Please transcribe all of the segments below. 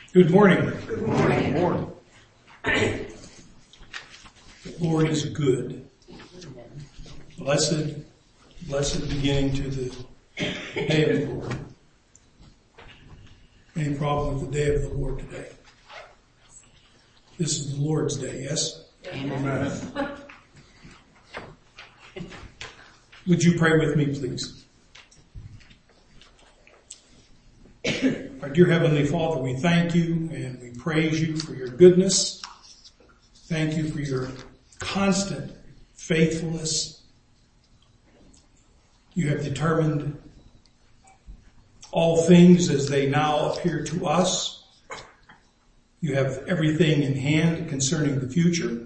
Good morning. Good morning. Good morning. The Lord is good. Blessed beginning to the day of the Lord. Any problem with the day of the Lord today? This is the Lord's day, yes? Amen. Would you pray with me, please? Our dear Heavenly Father, we thank you and we praise you for your goodness. Thank you for your constant faithfulness. You have determined all things as they now appear to us. You have everything in hand concerning the future.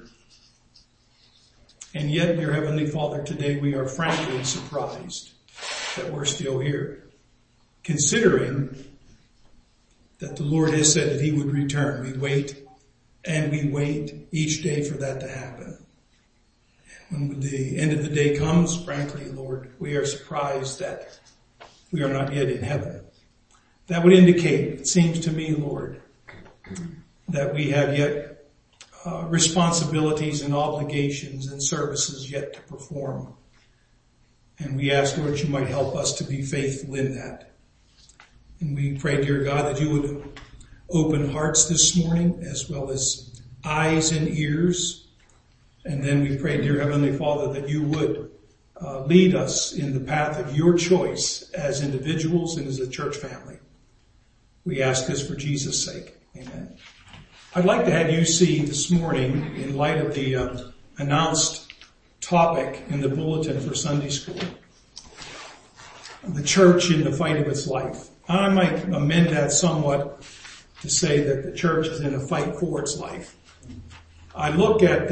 And yet, dear Heavenly Father, today we are frankly surprised that we're still here, considering that the Lord has said that He would return. We wait and we wait each day for that to happen. When the end of the day comes, frankly, Lord, we are surprised that we are not yet in heaven. That would indicate, it seems to me, Lord, that we have yet responsibilities and obligations and services yet to perform. And we ask, Lord, you might help us to be faithful in that. And we pray, dear God, that you would open hearts this morning as well as eyes and ears. And then we pray, dear Heavenly Father, that you would lead us in the path of your choice as individuals and as a church family. We ask this for Jesus' sake. Amen. I'd like to have you see this morning, in light of the announced topic in the bulletin for Sunday school, the church in the fight of its life. I might amend that somewhat to say that the church is in a fight for its life. I look at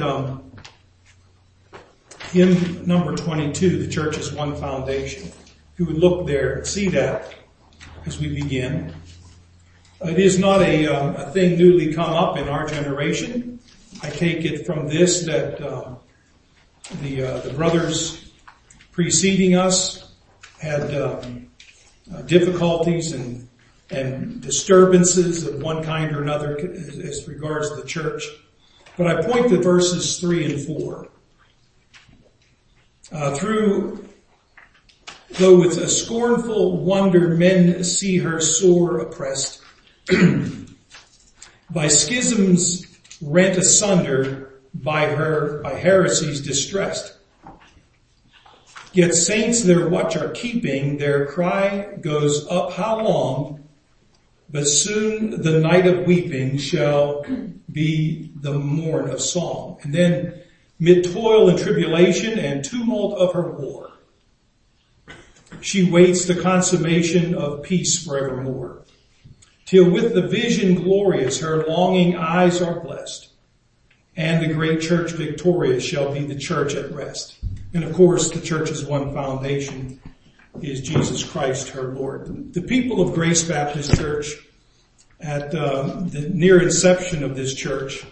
hymn number 22, the church is one foundation. If you would look there and see that as we begin. It is not a thing newly come up in our generation. I take it from this that the brothers preceding us had difficulties and disturbances of one kind or another as regards the church. But I point to verses 3 and 4. Though with a scornful wonder men see her sore oppressed, by schisms rent asunder, by heresies distressed. Yet saints their watch are keeping, their cry goes up how long, but soon the night of weeping shall be the morn of song. And then mid toil and tribulation and tumult of her war, she waits the consummation of peace forevermore. Till with the vision glorious her longing eyes are blessed, and the great church victorious shall be the church at rest. And of course, the church's one foundation is Jesus Christ, her Lord. The people of Grace Baptist Church, at the near inception of this church,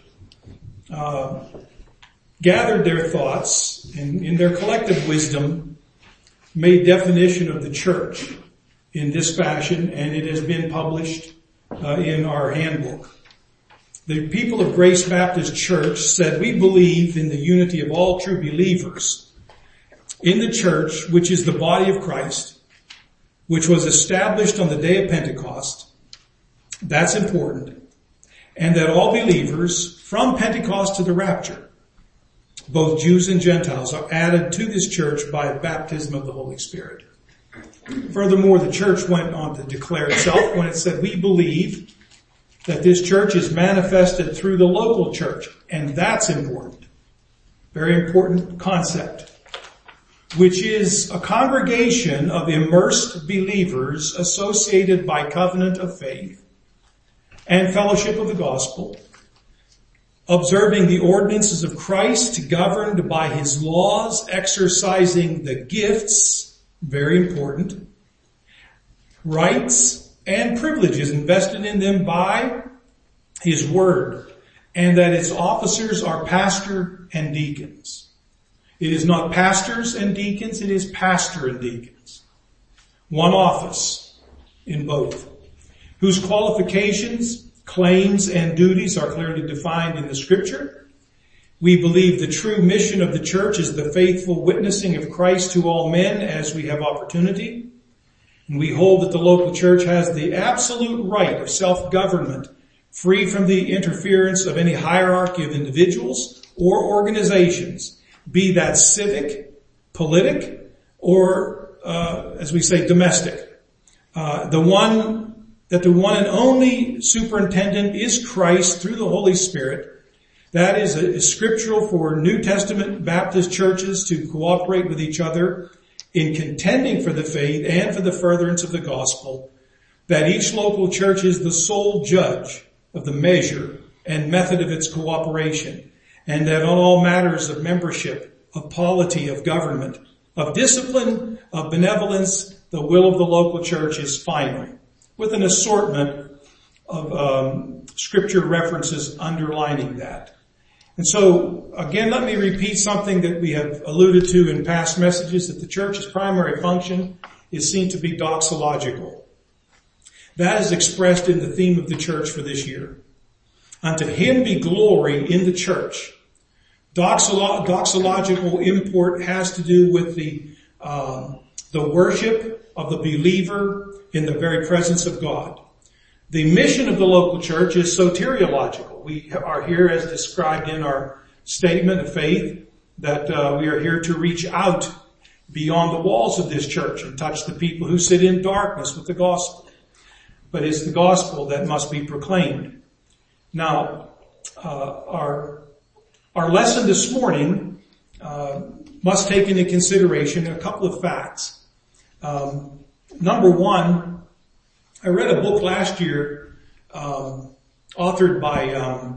gathered their thoughts and in their collective wisdom made definition of the church in this fashion, and it has been published in our handbook. The people of Grace Baptist Church said, we believe in the unity of all true believers in the church, which is the body of Christ, which was established on the day of Pentecost. That's important. And that all believers from Pentecost to the rapture, both Jews and Gentiles, are added to this church by baptism of the Holy Spirit. Furthermore, the church went on to declare itself when it said, we believe that this church is manifested through the local church. And that's important. Very important concept. Which is a congregation of immersed believers associated by covenant of faith and fellowship of the gospel, observing the ordinances of Christ, governed by his laws, exercising the gifts, very important, rights and privileges invested in them by his word, and that its officers are pastor and deacons. It is not pastors and deacons, it is pastor and deacons. One office in both, whose qualifications, claims and duties are clearly defined in the Scripture. We believe the true mission of the church is the faithful witnessing of Christ to all men as we have opportunity. And we hold that the local church has the absolute right of self-government, free from the interference of any hierarchy of individuals or organizations, be that civic, politic, or, as we say, domestic. The one and only superintendent is Christ through the Holy Spirit. That is scriptural for New Testament Baptist churches to cooperate with each other in contending for the faith and for the furtherance of the gospel, that each local church is the sole judge of the measure and method of its cooperation, and that on all matters of membership, of polity, of government, of discipline, of benevolence, the will of the local church is final, with an assortment of scripture references underlining that. And so, again, let me repeat something that we have alluded to in past messages, that the church's primary function is seen to be doxological. That is expressed in the theme of the church for this year. Unto him be glory in the church. Doxological import has to do with the worship of the believer in the very presence of God. The mission of the local church is soteriological. We are here, as described in our statement of faith, that we are here to reach out beyond the walls of this church and touch the people who sit in darkness with the gospel. But it's the gospel that must be proclaimed. Now, our lesson this morning must take into consideration a couple of facts. Number one, I read a book last year, authored by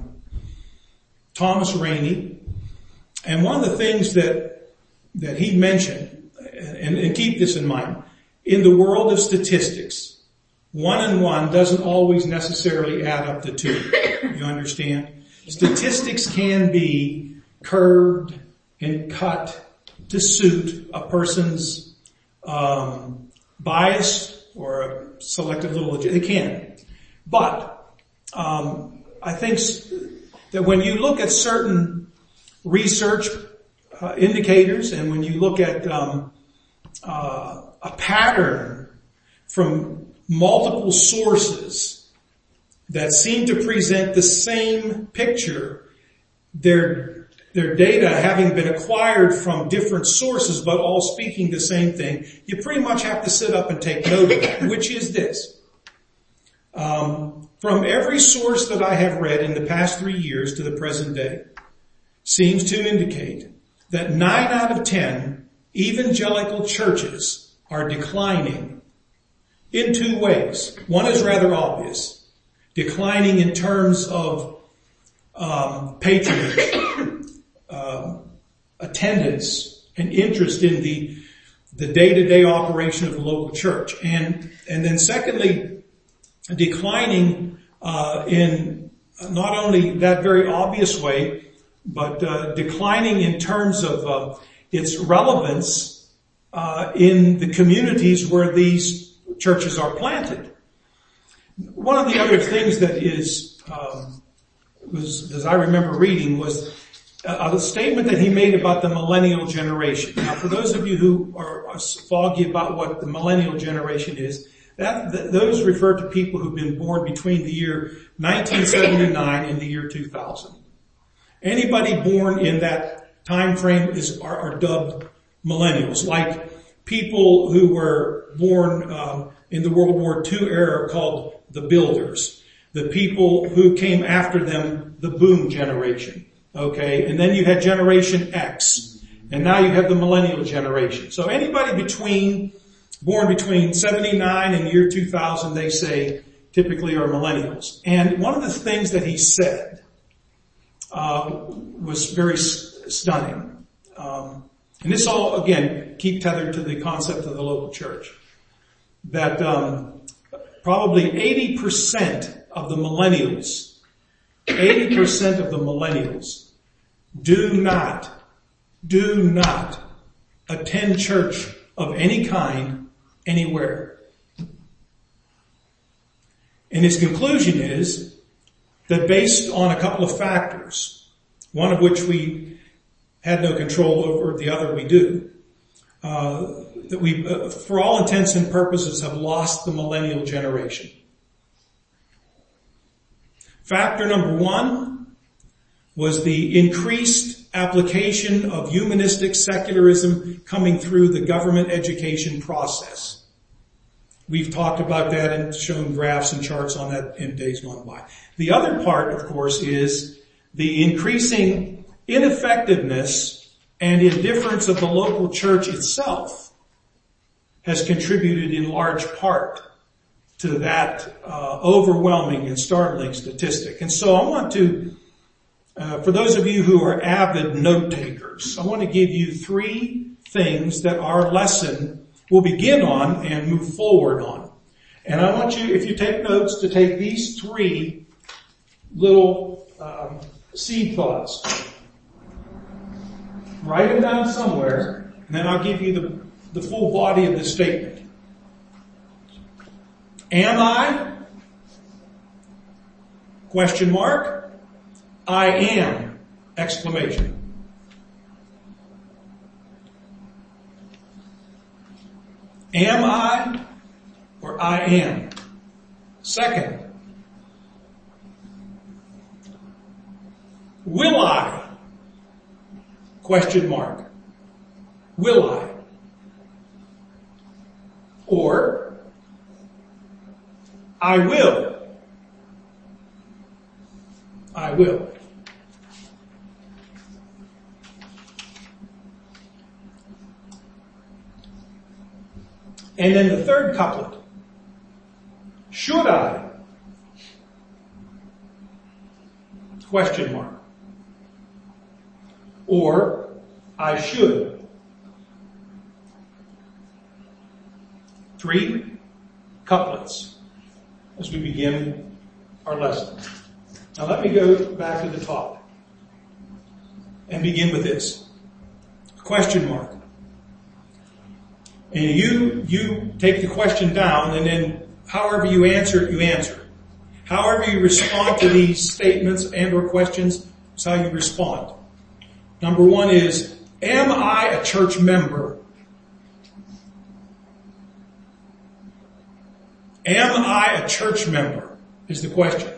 Thomas Rainey, and one of the things that he mentioned, and keep this in mind, in the world of statistics, 1 and 1 doesn't always necessarily add up to 2. You understand? Statistics can be curved and cut to suit a person's bias or a selected little, they can. But I think that when you look at certain research indicators, and when you look at a pattern from multiple sources that seem to present the same picture, their data having been acquired from different sources but all speaking the same thing, you pretty much have to sit up and take note of that, which is this. From every source that I have read in the past 3 years to the present day, seems to indicate that 9 out of 10 evangelical churches are declining in 2 ways. One is rather obvious. Declining in terms of patronage, attendance, and interest in the day-to-day operation of the local church. And then secondly, declining in not only that very obvious way, but declining in terms of its relevance in the communities where these churches are planted. One of the other things that was, as I remember reading, was a statement that he made about the millennial generation. Now, for those of you who are foggy about what the millennial generation is, those refer to people who've been born between the year 1979 and the year 2000. Anybody born in that time frame are dubbed millennials, like people who were born in the World War II era called the builders, the people who came after them, the boom generation. Okay, and then you had Generation X, and now you have the millennial generation. So anybody born between 79 and year 2000, they say, typically are millennials. And one of the things that he said was very stunning. And this all, again, keep tethered to the concept of the local church. That probably 80% of the millennials do not attend church of any kind anywhere. And his conclusion is that based on a couple of factors, one of which we had no control over, the other we do, that we, for all intents and purposes, have lost the millennial generation. Factor number one was the increased application of humanistic secularism coming through the government education process. We've talked about that and shown graphs and charts on that in days gone by. The other part, of course, is the increasing ineffectiveness and indifference of the local church itself has contributed in large part to that overwhelming and startling statistic. And so I want to, for those of you who are avid note takers, I want to give you 3 things that our lesson will begin on and move forward on. And I want you, if you take notes, to take these 3 little seed thoughts. Write them down somewhere, and then I'll give you the full body of the statement. Am I? Question mark. I am! Exclamation. Am I or I am? Second, will I? Question mark. Will I? Or, I will. I will. And then the third couplet. Should I? Question mark. Or, I should. 3 couplets as we begin our lesson. Now let me go back to the top and begin with this. Question mark. And you take the question down, and then however you answer it, you answer. However you respond to these statements and or questions is how you respond. Number 1 is, am I a church member? Am I a church member? Is the question.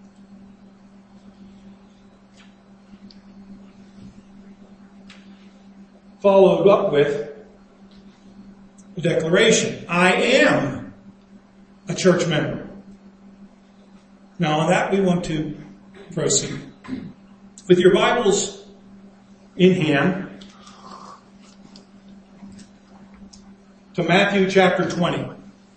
Followed up with the declaration. I am a church member. Now on that we want to proceed. With your Bibles in hand to Matthew chapter 20.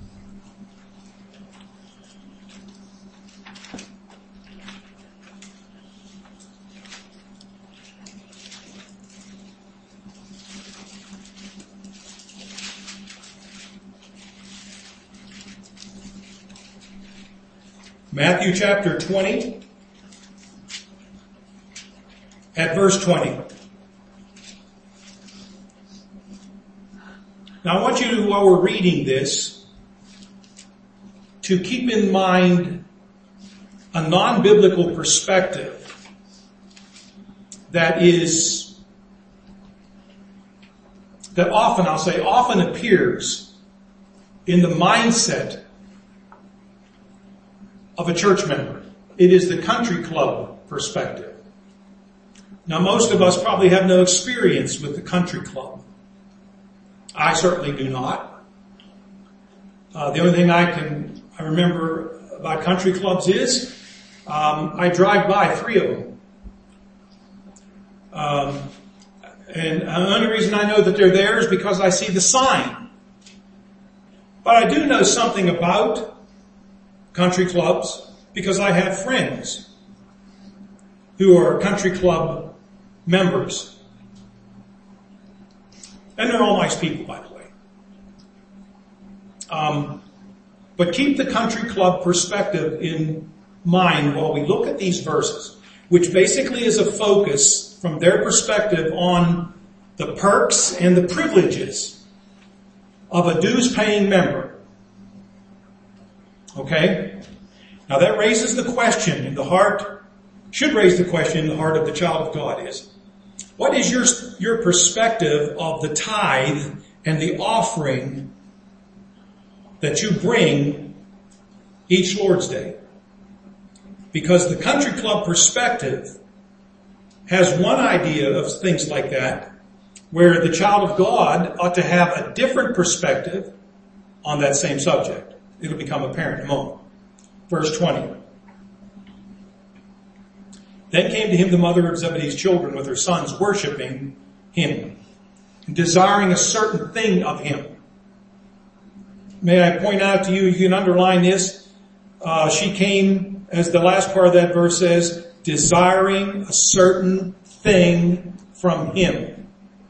Matthew chapter 20 at verse 20. Now I want you, while we're reading this, to keep in mind a non-biblical perspective that often appears in the mindset of a church member. It is the country club perspective. Now most of us probably have no experience with the country club. I certainly do not. The only thing I remember about country clubs is, I drive by 3 of them. And the only reason I know that they're there is because I see the sign. But I do know something about country clubs because I have friends who are country club members. And they're all nice people, by the way. But keep the country club perspective in mind while we look at these verses, which basically is a focus from their perspective on the perks and the privileges of a dues-paying member. Okay? Now that raises the question in the heart, should raise the question in the heart of the child of God is, what is your perspective of the tithe and the offering that you bring each Lord's Day? Because the country club perspective has one idea of things like that, where the child of God ought to have a different perspective on that same subject. It'll become apparent in a moment. Verse 20. Then came to him the mother of Zebedee's children with her sons, worshiping him, and desiring a certain thing of him. May I point out to you, you can underline this, she came, as the last part of that verse says, desiring a certain thing from him.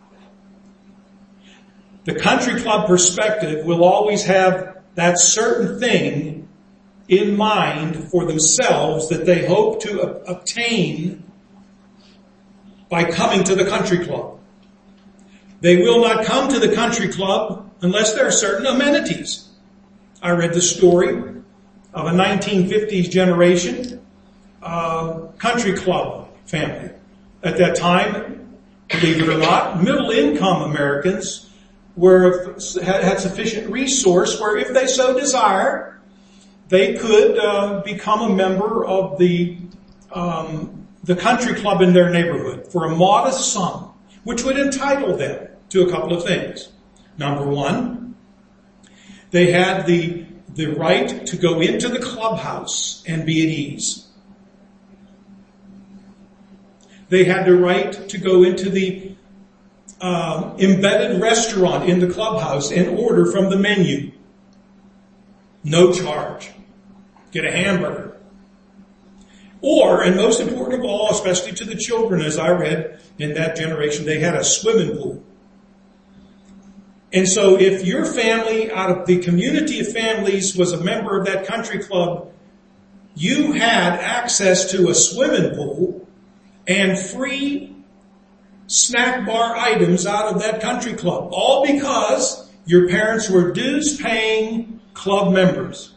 The country club perspective will always have that certain thing in mind for themselves that they hope to obtain by coming to the country club. They will not come to the country club unless there are certain amenities. I read the story of a 1950s generation country club family. At that time, believe it or not, middle income Americans had sufficient resource where if they so desire, they could become a member of the country club in their neighborhood for a modest sum, which would entitle them to a couple of things. Number one, they had the right to go into the clubhouse and be at ease. They had the right to go into the embedded restaurant in the clubhouse and order from the menu. No charge. Get a hamburger. Or, and most important of all, especially to the children, as I read in that generation, they had a swimming pool. And so if your family, out of the community of families, was a member of that country club, you had access to a swimming pool and free snack bar items out of that country club. All because your parents were dues-paying club members.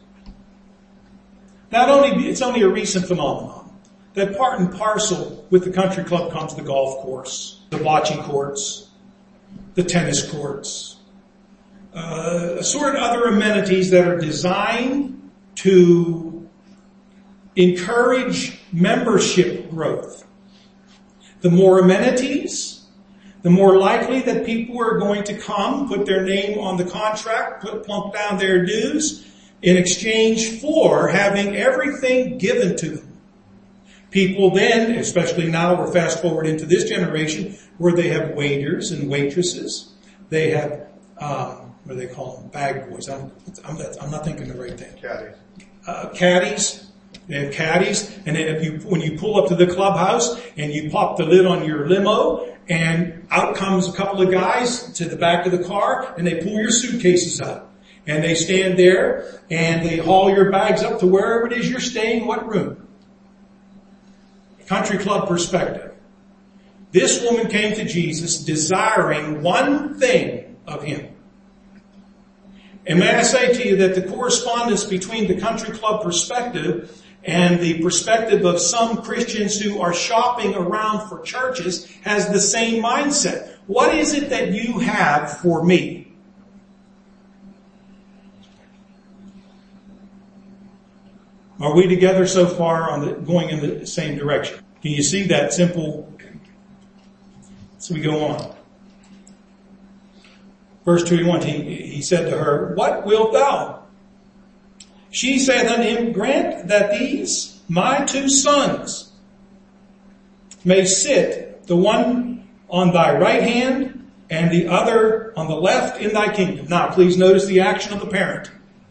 It's only a recent phenomenon that part and parcel with the country club comes the golf course, the bocce courts, the tennis courts, sort of other amenities that are designed to encourage membership growth. The more amenities, the more likely that people are going to come, put their name on the contract, plunk down their dues in exchange for having everything given to them. People then, especially now, we're fast forward into this generation, where they have waiters and waitresses. They have, what do they call them? Bag boys. I'm not thinking the right thing. Caddies. They have caddies, and then when you pull up to the clubhouse and you pop the lid on your limo, and out comes a couple of guys to the back of the car, and they pull your suitcases out. And they stand there, and they haul your bags up to wherever it is you're staying, what room. Country club perspective. This woman came to Jesus desiring one thing of him. And may I say to you that the correspondence between the country club perspective and the perspective of some Christians who are shopping around for churches has the same mindset. What is it that you have for me? Are we together so far going in the same direction? Can you see that simple? So we go on. Verse 21, he said to her, "What wilt thou?" She said unto him, "Grant that these, my two sons, may sit, the one on thy right hand and the other on the left in thy kingdom." Now, please notice the action of the parent.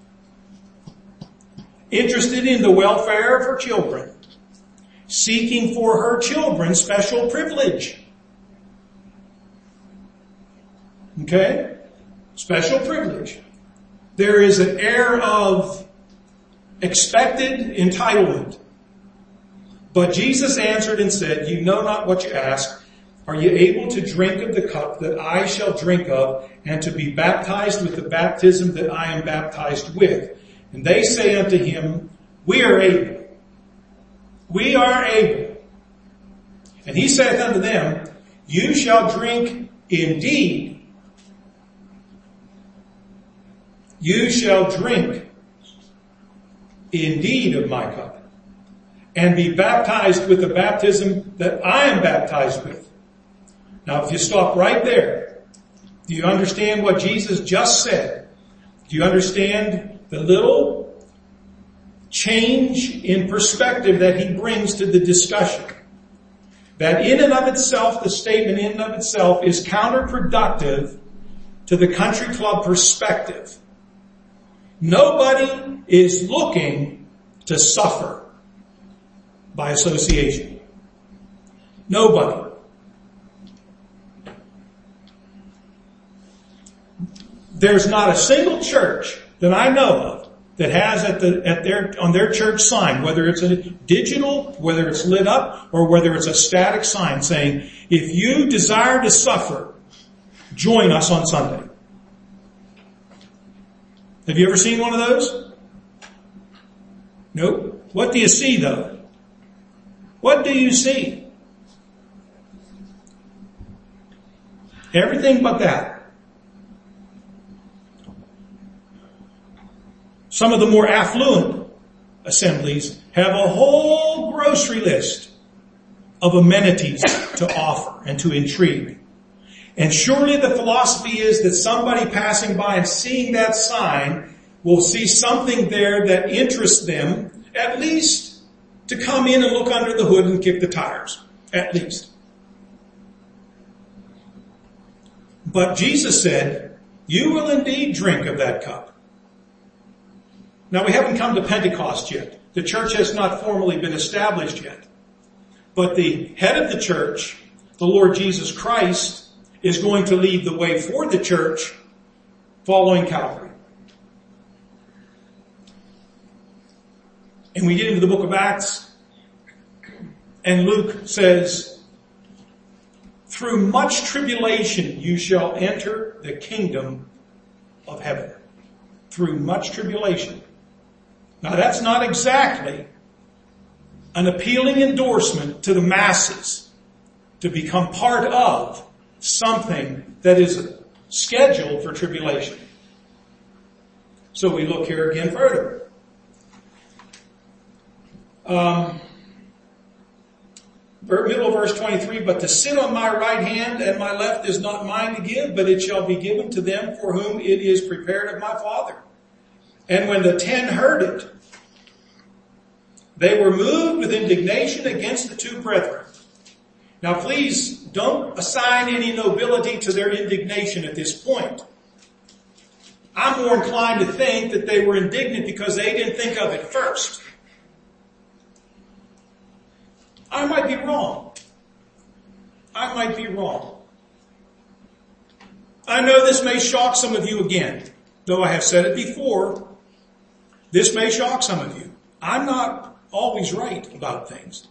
Interested in the welfare of her children, seeking for her children special privilege. Okay? Special privilege. There is an air of expected entitlement. But Jesus answered and said, "You know not what you ask. Are you able to drink of the cup that I shall drink of, and to be baptized with the baptism that I am baptized with?" And they say unto him, We are able. We are able. And he saith unto them, you shall drink indeed. You shall drink indeed of my cup, and be baptized with the baptism that I am baptized with. Now, if you stop right there, do you understand what Jesus just said? Do you understand the little change in perspective that he brings to the discussion? That in and of itself, the statement in and of itself is counterproductive to the country club perspective. Nobody is looking to suffer by association. Nobody. There's not a single church that I know of that has on their church sign, whether it's a digital, whether it's lit up, or whether it's a static sign saying, if you desire to suffer, join us on Sunday. Have you ever seen one of those? Nope. What do you see though? What do you see? Everything but that. Some of the more affluent assemblies have a whole grocery list of amenities to offer and to intrigue. And surely the philosophy is that somebody passing by and seeing that sign will see something there that interests them, at least to come in and look under the hood and kick the tires. At least. But Jesus said, you will indeed drink of that cup. Now, we haven't come to Pentecost yet. The church has not formally been established yet. But the head of the church, the Lord Jesus Christ, is going to lead the way for the church following Calvary. And we get into the book of Acts, and Luke says, through much tribulation you shall enter the kingdom of heaven. Through much tribulation. Now that's not exactly an appealing endorsement to the masses to become part of something that is scheduled for tribulation. So we look here again further. Middle of verse 23, but to sit on my right hand and my left is not mine to give, but it shall be given to them for whom it is prepared of my Father. And when the 10 heard it, they were moved with indignation against the two brethren. Now please don't assign any nobility to their indignation at this point. I'm more inclined to think that they were indignant because they didn't think of it first. I might be wrong. I might be wrong. I know this may shock some of you again, though I have said it before. This may shock some of you. I'm not always right about things.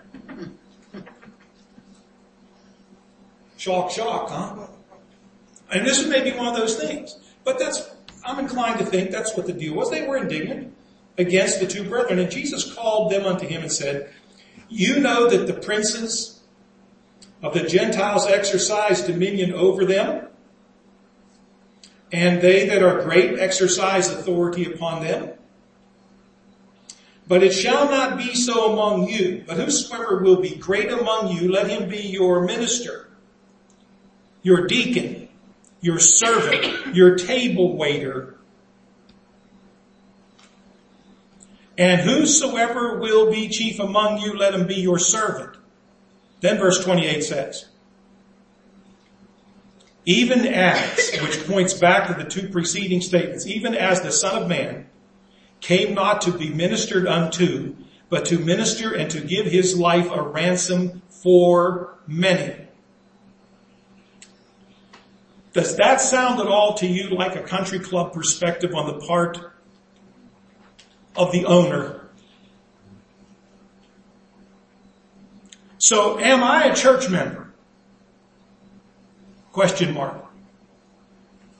Shock, huh? And this may be one of those things. But I'm inclined to think that's what the deal was. They were indignant against the two brethren. And Jesus called them unto him and said, you know that the princes of the Gentiles exercise dominion over them, and they that are great exercise authority upon them. But it shall not be so among you. But whosoever will be great among you, let him be your minister, your deacon, your servant, your table waiter. And whosoever will be chief among you, let him be your servant. Then verse 28 says, even as, which points back to the two preceding statements, even as the Son of Man came not to be ministered unto, but to minister and to give his life a ransom for many. Does that sound at all to you like a country club perspective on the part of the owner? So, am I a church member? Question mark.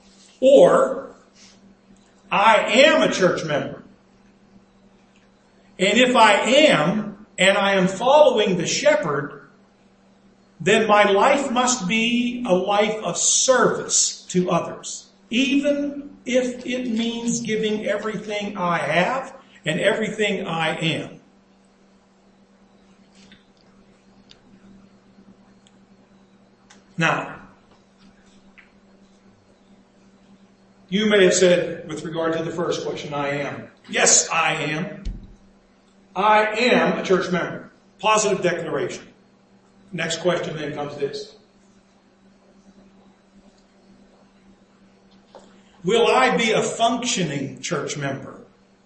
Or, I am a church member. And if I am, and I am following the shepherd, then my life must be a life of service to others, even if it means giving everything I have and everything I am. Now, you may have said, with regard to the first question, I am. Yes, I am. I am a church member. Positive declaration. Next question then comes this. Will I be a functioning church member?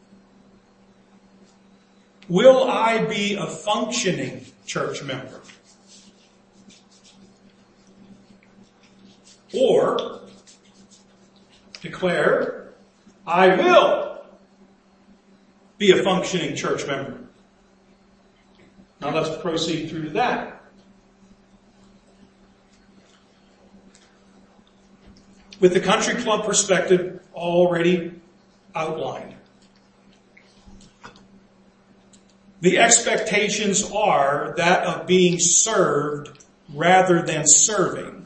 Will I be a functioning church member? Or declare, I will be a functioning church member. Now let's proceed through to that. With the country club perspective already outlined, the expectations are that of being served rather than serving.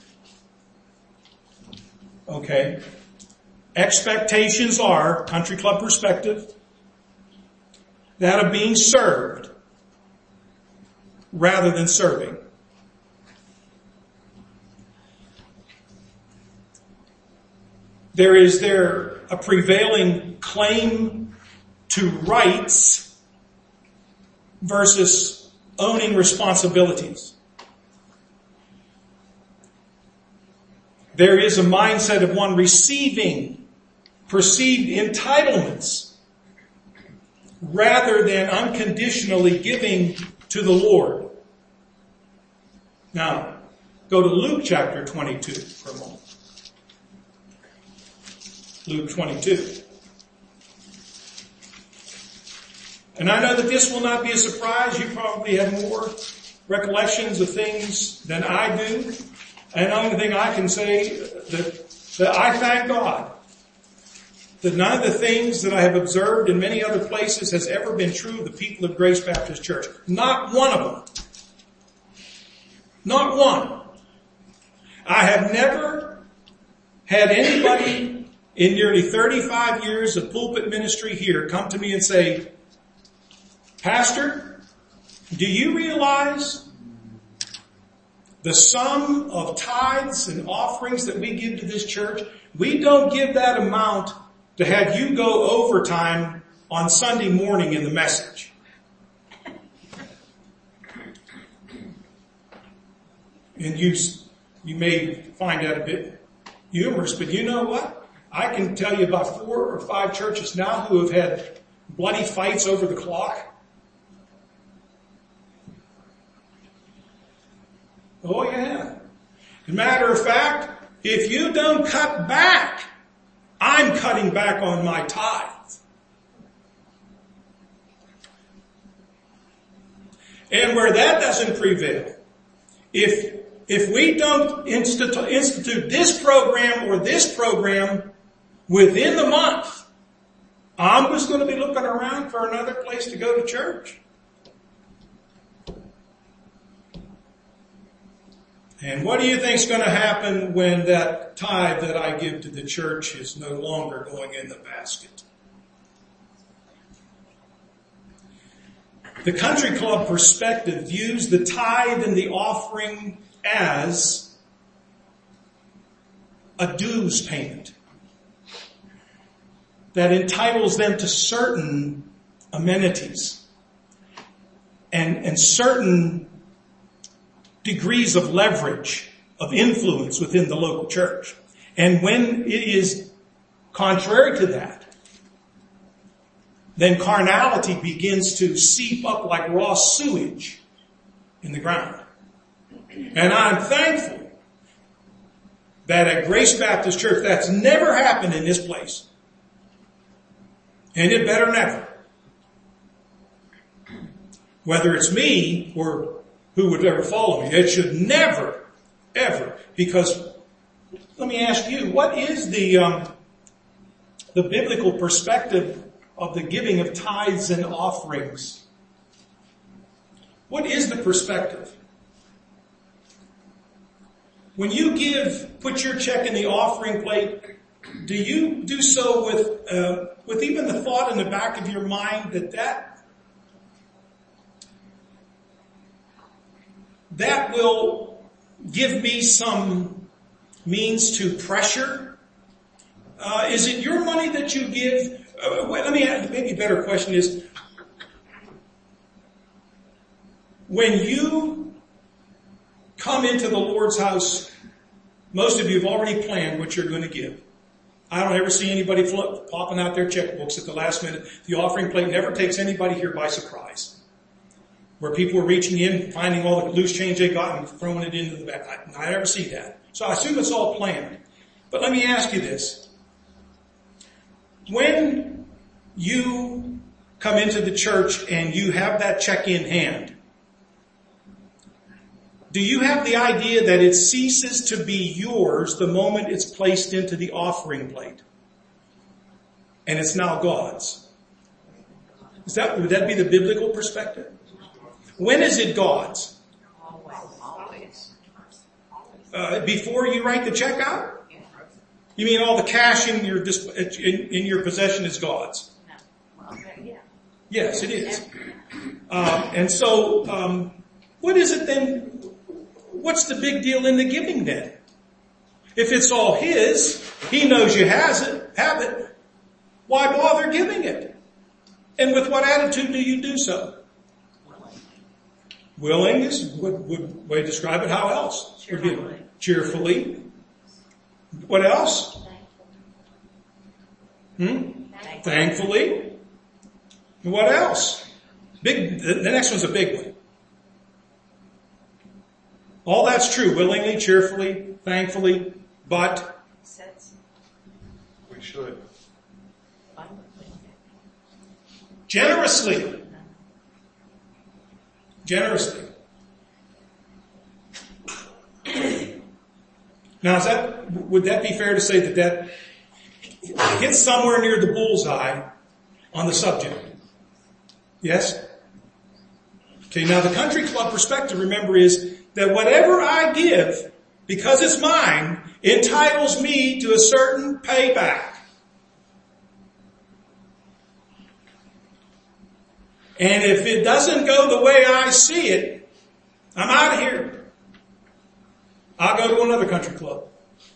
Okay? Expectations are, country club perspective, that of being served rather than serving. Is there a prevailing claim to rights versus owning responsibilities? There is a mindset of one receiving perceived entitlements rather than unconditionally giving to the Lord. Now, go to Luke chapter 22 for a moment. Luke 22. And I know that this will not be a surprise. You probably have more recollections of things than I do. And the only thing I can say that I thank God that none of the things that I have observed in many other places has ever been true of the people of Grace Baptist Church. Not one of them. Not one. I have never had anybody in nearly 35 years of pulpit ministry here come to me and say, Pastor, do you realize the sum of tithes and offerings that we give to this church? We don't give that amount to have you go overtime on Sunday morning in the message. And you may find that a bit humorous, but you know what? I can tell you about 4 or 5 churches now who have had bloody fights over the clock. Oh yeah. As a matter of fact, if you don't cut back, I'm cutting back on my tithes. And where that doesn't prevail, if we don't institute this program or this program within the month, I'm just going to be looking around for another place to go to church. And what do you think is going to happen when that tithe that I give to the church is no longer going in the basket? The country club perspective views the tithe and the offering as a dues payment that entitles them to certain amenities and certain degrees of leverage, of influence within the local church. And when it is contrary to that, then carnality begins to seep up like raw sewage in the ground. And I'm thankful that at Grace Baptist Church, that's never happened in this place. And it better never. Whether it's me or who would ever follow me, it should never, ever. Because, let me ask you, what is the biblical perspective of the giving of tithes and offerings. What is the perspective? When you give, put your check in the offering plate, do you do so with even the thought in the back of your mind that will give me some means to pressure? Is it your money that you give? Maybe a better question is, when you come into the Lord's house, most of you have already planned what you're going to give. I don't ever see anybody popping out their checkbooks at the last minute. The offering plate never takes anybody here by surprise. Where people are reaching in, finding all the loose change they got and throwing it into the bag. I never see that. So I assume it's all planned. But let me ask you this. When you come into the church and you have that check in hand, do you have the idea that it ceases to be yours the moment it's placed into the offering plate? And it's now God's. Would that be the biblical perspective? When is it God's? Always. Before you write the check out? You mean all the cash in your possession is God's? No. Well, yeah. Yes, it is. And so, what is it then? What's the big deal in the giving then? If it's all His, He knows you have it. Why bother giving it? And with what attitude do you do so? Willing is, would we describe it how else? Cheerfully. What else? Thankfully. What else? The next one's a big one. All that's true. Willingly, cheerfully, thankfully, but we should. Generously. Generously. Now, would that be fair to say that hits somewhere near the bullseye on the subject? Yes? Okay, now the country club perspective, remember, is that whatever I give, because it's mine, entitles me to a certain payback. And if it doesn't go the way I see it, I'm out of here. I'll go to another country club.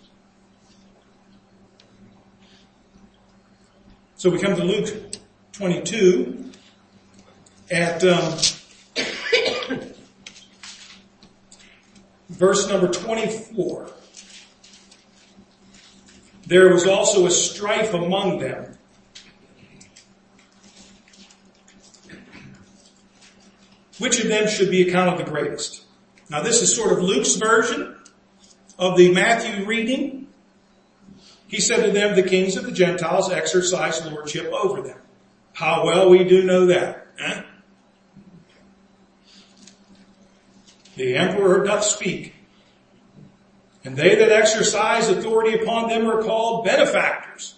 So we come to Luke 22 at verse number 24. There was also a strife among them. Which of them should be accounted the greatest? Now this is sort of Luke's version of the Matthew reading. He said to them, the kings of the Gentiles exercise lordship over them. How well we do know that. Eh? The emperor doth speak. And they that exercise authority upon them are called benefactors.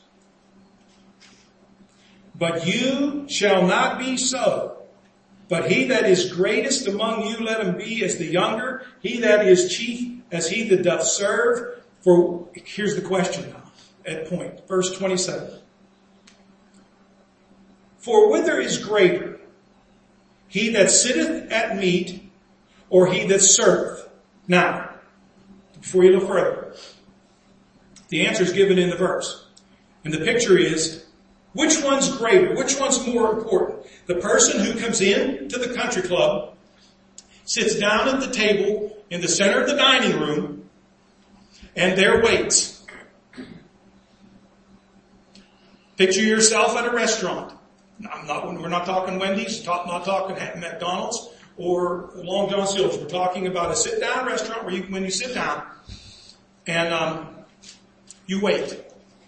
But you shall not be so. But he that is greatest among you, let him be as the younger. He that is chief as he that doth serve. For here's the question now, at point, verse 27. For whither is greater, he that sitteth at meat, or he that serveth? Now, before you look further, the answer is given in the verse. And the picture is, which one's greater? Which one's more important? The person who comes in to the country club, sits down at the table in the center of the dining room, and there waits. Picture yourself at a restaurant. We're not talking Wendy's, not talking McDonald's or Long John Silver's. We're talking about a sit-down restaurant where when you sit down and you wait.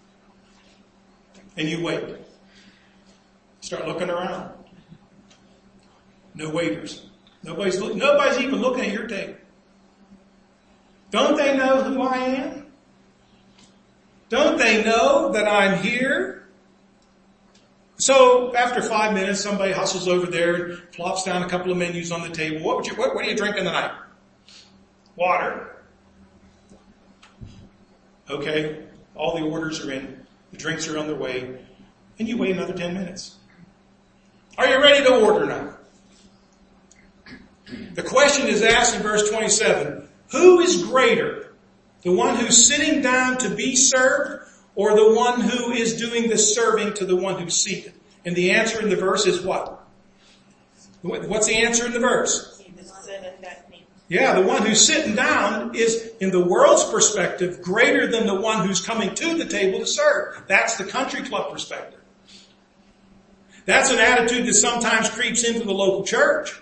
And you wait. Start looking around. No waiters. Nobody's even looking at your table. Don't they know who I am? Don't they know that I'm here? So after 5 minutes, somebody hustles over there, plops down a couple of menus on the table. What are you drinking tonight? Water. Okay, all the orders are in, the drinks are on their way, and you wait another 10 minutes. Are you ready to order now? The question is asked in verse 27, who is greater? The one who's sitting down to be served, or the one who is doing the serving to the one who's seated? And the answer in the verse is what? What's the answer in the verse? Yeah, the one who's sitting down is, in the world's perspective, greater than the one who's coming to the table to serve. That's the country club perspective. That's an attitude that sometimes creeps into the local church.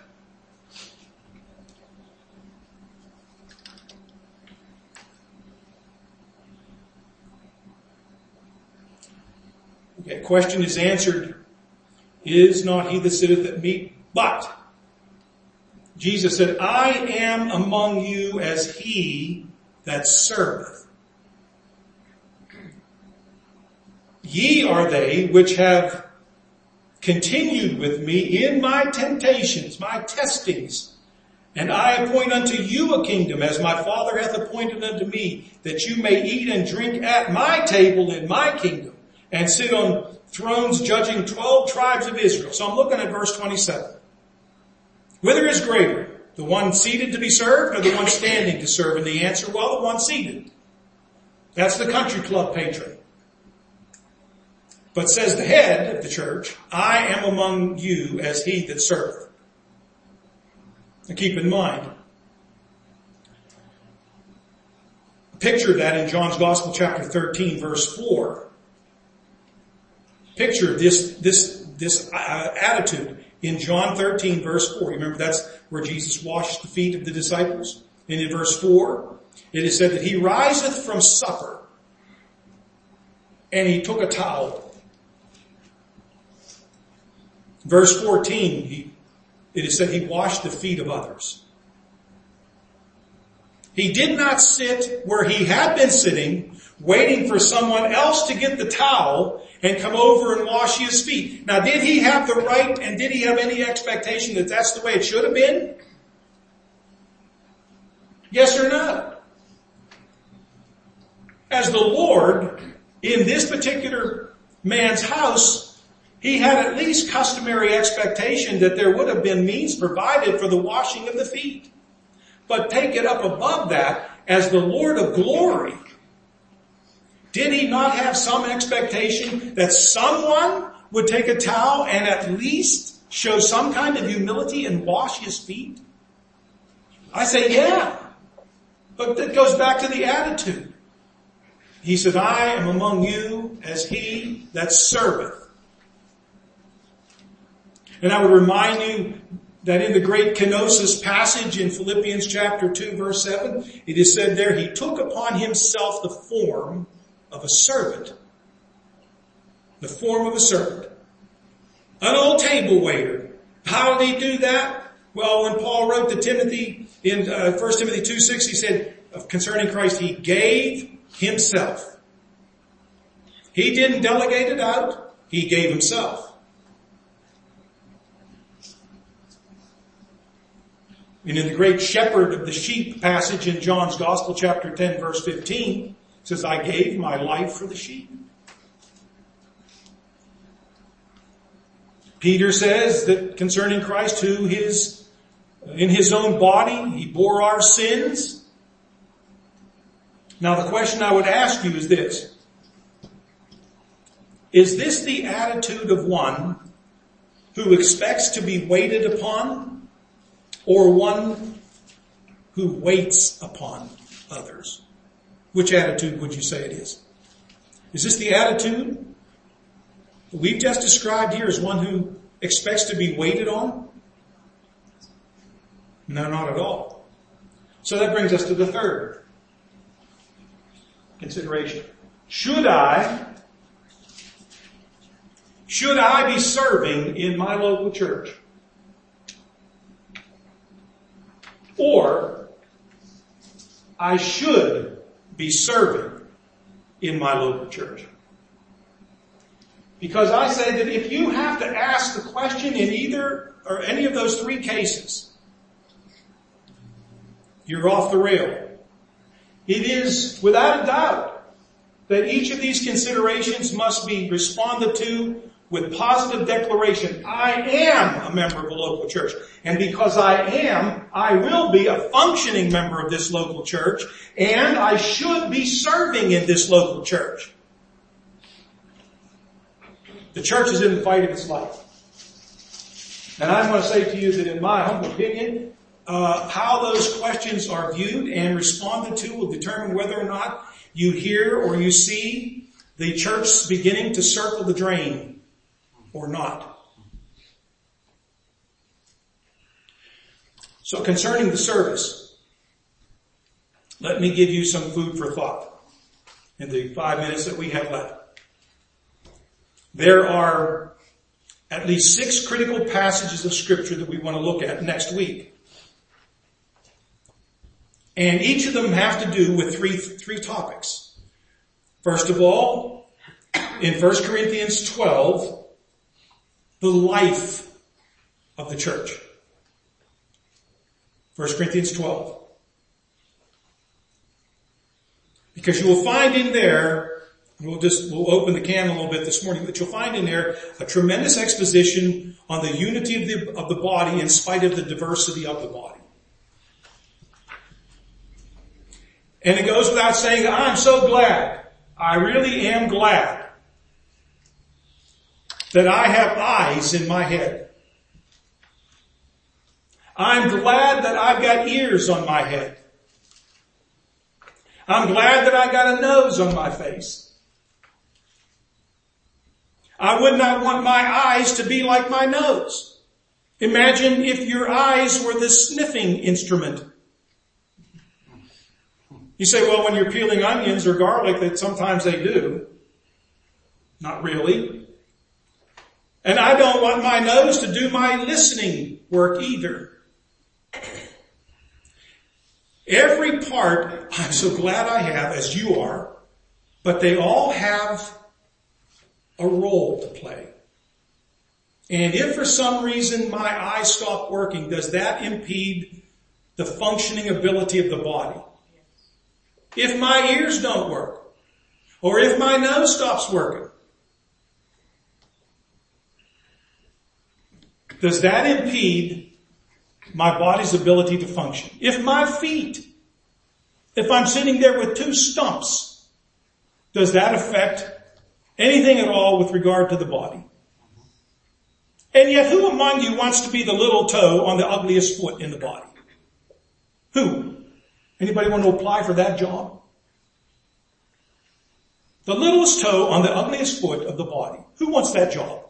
Okay, question is answered. Is not he that sitteth at meat, but Jesus said, I am among you as he that serveth. Ye are they which have continued with me in my temptations, my testings. And I appoint unto you a kingdom, as my Father hath appointed unto me, that you may eat and drink at my table in my kingdom, and sit on thrones judging 12 tribes of Israel. So I'm looking at verse 27. Whither is greater? The one seated to be served or the one standing to serve? And the answer, well, the one seated. That's the country club patron. But says the head of the church, I am among you as he that serveth. Now keep in mind, picture that in John's Gospel chapter 13 verse 4. Picture this attitude in John 13 verse 4. Remember that's where Jesus washed the feet of the disciples. And in verse 4, it is said that he riseth from supper and he took a towel. Verse 14, it is said he washed the feet of others. He did not sit where he had been sitting, waiting for someone else to get the towel and come over and wash his feet. Now, did he have the right and did he have any expectation that that's the way it should have been? Yes or no? As the Lord, in this particular man's house, he had at least customary expectation that there would have been means provided for the washing of the feet. But take it up above that, as the Lord of glory, did he not have some expectation that someone would take a towel and at least show some kind of humility and wash his feet? I say, yeah. But that goes back to the attitude. He said, I am among you as he that serveth. And I would remind you that in the great kenosis passage in Philippians chapter 2 verse 7, it is said there, he took upon himself the form of a servant. The form of a servant. An old table waiter. How did he do that? Well, when Paul wrote to Timothy in 1 Timothy 2:6, he said, concerning Christ, he gave himself. He didn't delegate it out. He gave himself. And in the great shepherd of the sheep passage in John's Gospel, chapter 10, verse 15, it says, I gave my life for the sheep. Peter says that concerning Christ, who in his own body, he bore our sins. Now the question I would ask you is this. Is this the attitude of one who expects to be waited upon? Or one who waits upon others? Which attitude would you say it is? Is this the attitude that we've just described here as one who expects to be waited on? No, not at all. So that brings us to the third consideration. Should I be serving in my local church? Or I should be serving in my local church. Because I say that if you have to ask the question in either or any of those three cases, you're off the rail. It is without a doubt that each of these considerations must be responded to with positive declaration. I am a member of a local church. And because I am, I will be a functioning member of this local church, and I should be serving in this local church. The church is in the fight of its life. And I want to say to you that in my humble opinion, how those questions are viewed and responded to will determine whether or not you hear or you see the church beginning to circle the drain or not. So concerning the service, let me give you some food for thought in the 5 minutes that we have left. There are at least 6 critical passages of Scripture that we want to look at next week. And each of them have to do with three topics. First of all, in 1 Corinthians 12, the life of the church. 1 Corinthians 12. Because you will find in there, we'll open the can a little bit this morning, but you'll find in there a tremendous exposition on the unity of the body in spite of the diversity of the body. And it goes without saying, I'm so glad, I really am glad that I have eyes in my head. I'm glad that I've got ears on my head. I'm glad that I got a nose on my face. I would not want my eyes to be like my nose. Imagine if your eyes were the sniffing instrument. You say, well, when you're peeling onions or garlic, that sometimes they do. Not really. And I don't want my nose to do my listening work either. Every part, I'm so glad I have, as you are, but they all have a role to play. And if for some reason my eyes stop working, does that impede the functioning ability of the body? If my ears don't work, or if my nose stops working, does that impede my body's ability to function? If my feet, if I'm sitting there with 2 stumps, does that affect anything at all with regard to the body? And yet who among you wants to be the little toe on the ugliest foot in the body? Who? Anybody want to apply for that job? The littlest toe on the ugliest foot of the body. Who wants that job?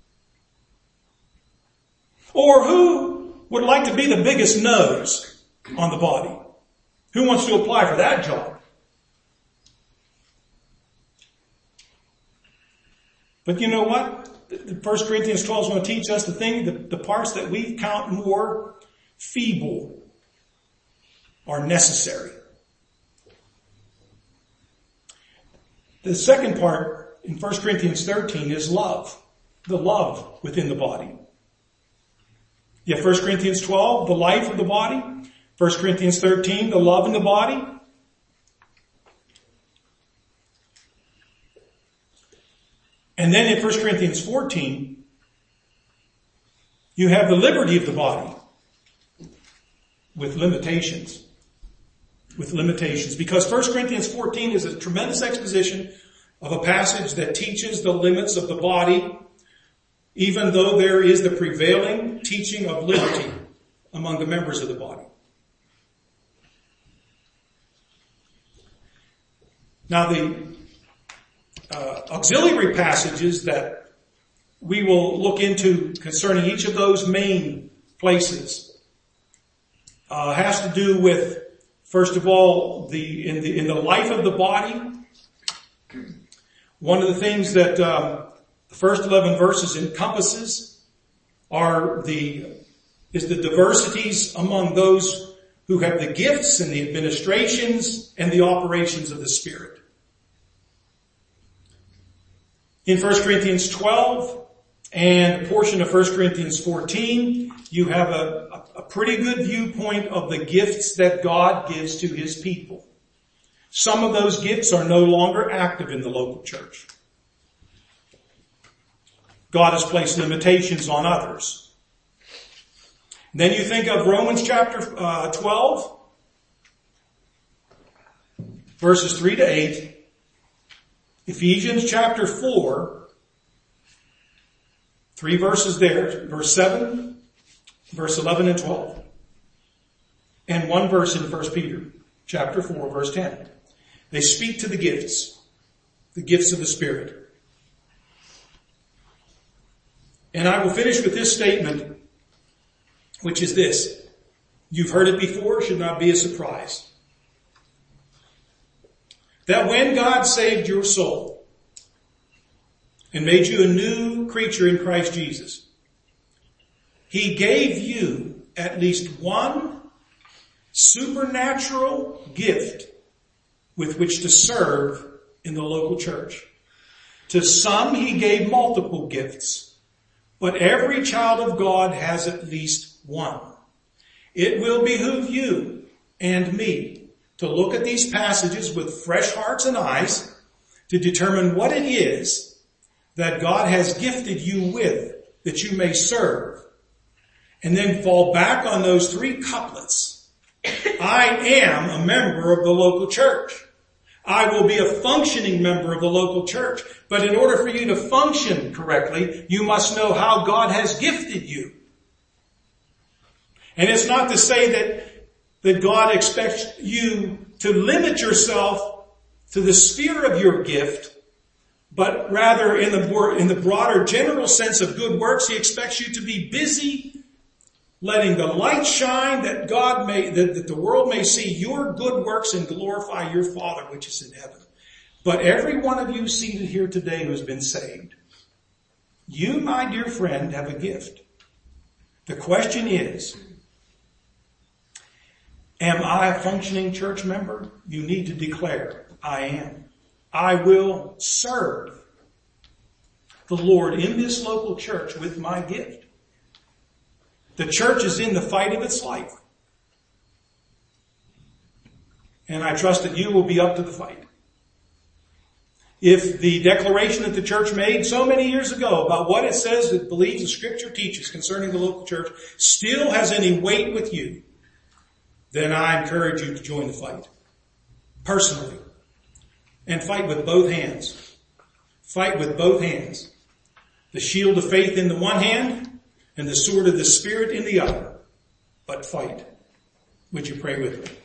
Or who would like to be the biggest nose on the body? Who wants to apply for that job? But you know what? 1 Corinthians 12 is going to teach us the parts that we count more feeble are necessary. The second part in 1 Corinthians 13 is love. The love within the body. You have 1 Corinthians 12, the life of the body. 1 Corinthians 13, the love in the body. And then in 1 Corinthians 14, you have the liberty of the body with limitations. With limitations. Because 1 Corinthians 14 is a tremendous exposition of a passage that teaches the limits of the body, even though there is the prevailing teaching of liberty among the members of the body. Now the auxiliary passages that we will look into concerning each of those main places has to do with, first of all, in the life of the body. One of the things that the first 11 verses encompasses is the diversities among those who have the gifts and the administrations and the operations of the Spirit. In 1 Corinthians 12 and a portion of 1 Corinthians 14, you have a pretty good viewpoint of the gifts that God gives to his people. Some of those gifts are no longer active in the local church. God has placed limitations on others. Then you think of Romans chapter 12, verses 3 to 8. Ephesians chapter 4, 3 verses there, verse 7, verse 11 and 12. And one verse in 1 Peter chapter 4, verse 10. They speak to the gifts of the Spirit. And I will finish with this statement, which is this. You've heard it before, should not be a surprise. That when God saved your soul and made you a new creature in Christ Jesus, he gave you at least one supernatural gift with which to serve in the local church. To some he gave multiple gifts, but every child of God has at least one. It will behoove you and me to look at these passages with fresh hearts and eyes to determine what it is that God has gifted you with that you may serve. And then fall back on those 3 couplets. I am a member of the local church. I will be a functioning member of the local church. But in order for you to function correctly, you must know how God has gifted you. And it's not to say that God expects you to limit yourself to the sphere of your gift, but rather in the broader general sense of good works, he expects you to be busy letting the light shine that that the world may see your good works and glorify your Father which is in heaven. But every one of you seated here today who has been saved, you, my dear friend, have a gift. The question is, am I a functioning church member? You need to declare, I am. I will serve the Lord in this local church with my gift. The church is in the fight of its life. And I trust that you will be up to the fight. If the declaration that the church made so many years ago about what it says that believes the Scripture teaches concerning the local church still has any weight with you, then I encourage you to join the fight. Personally. And fight with both hands. Fight with both hands. The shield of faith in the one hand, and the sword of the Spirit in the other. But fight. Would you pray with me?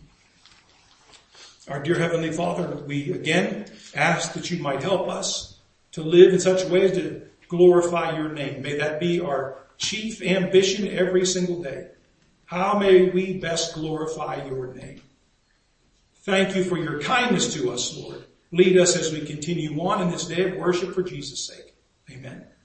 Our dear Heavenly Father, we again ask that you might help us to live in such a way as to glorify your name. May that be our chief ambition every single day. How may we best glorify your name? Thank you for your kindness to us, Lord. Lead us as we continue on in this day of worship for Jesus' sake. Amen.